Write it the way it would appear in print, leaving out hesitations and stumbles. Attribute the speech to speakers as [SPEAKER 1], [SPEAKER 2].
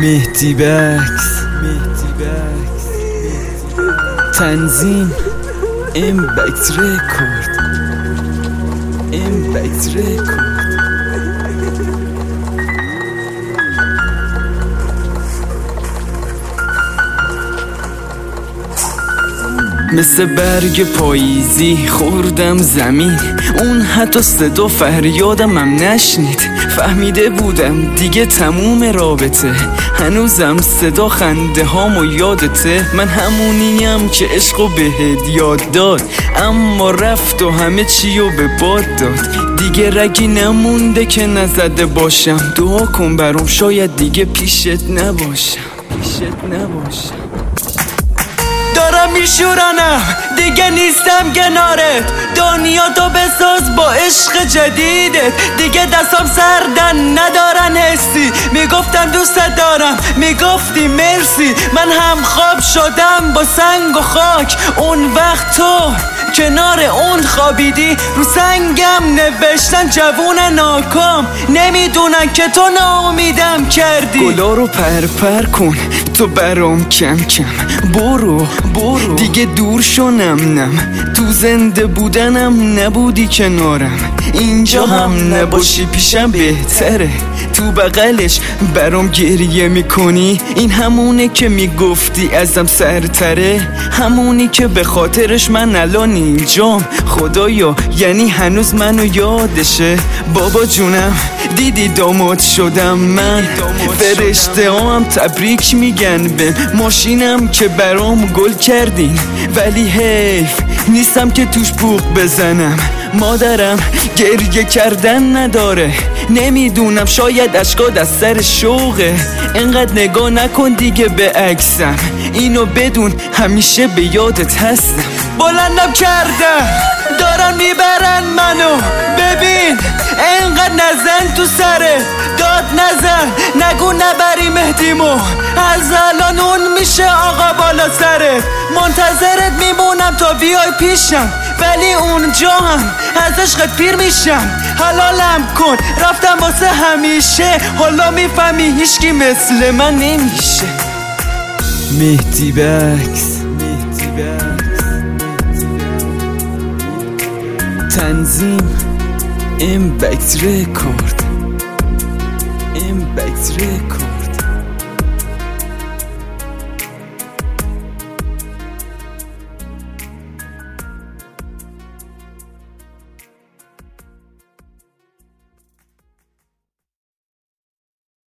[SPEAKER 1] مهدی بکس تنظیم امبکس رکورد مثل برگ پاییزی خوردم زمین، اون حتی صدا فریادم هم نشنید. فهمیده بودم دیگه تموم رابطه، هنوزم صدا خنده هامو یادته. من همونیم که عشقو بهت یاد داد، اما رفت و همه چیو به باد داد. دیگه رگی نمونده که نزده باشم، دعا کن برام شاید دیگه پیشت نباشم. دارم میشورنم دیگه نیستم کنارت، دنیا تو بساز با عشق جدیدت. دیگه دستام سردن ندارن حسی، میگفتم دوست دارم میگفتی مرسی. من هم خواب شدم با سنگ و خاک، اون وقت تو کنار اون خوابیدی. رو سنگم نوشتن جوون ناکام، نمیدونن که تو ناامیدم کردی. گلا رو پرپر کن تو برام کم کم، برو دیگه دور شونم نم. تو زنده بودنم نبودی کنارم، اینجا هم نباشی پیشم بهتره. تو بغلش برام گریه میکنی، این همونه که میگفتی ازم سرتره، همونی که به خاطرش من الان اینجام. خدایا یعنی هنوز منو یادشه. بابا جونم دیدی داماد شدم من، فرشته هم تبریک میگن به ماشینم که برام گل کردین. ولی حیف نیستم که توش بوق بزنم، مادرم گریه کردن نداره. نمیدونم شاید اشکاد از سر شوقه. انقدر نگاه نکن دیگه به عکسم، اینو بدون همیشه به یادت هستم. بلندم کردم دارن میبرن منو، ببین انقدر نزن تو سرت، داد نزن نگو نبری مهدیمو. از الان اون میشه آقا بالا سرت، منتظرت میمونم تا بیای پیشم. ولی اونجا هم از عشقت پیر میشم. حلالم کن رفتم واسه همیشه، حالا میفهمی هیچکی مثل من نمیشه. مهدی بکس تنظیم امبکس رکورد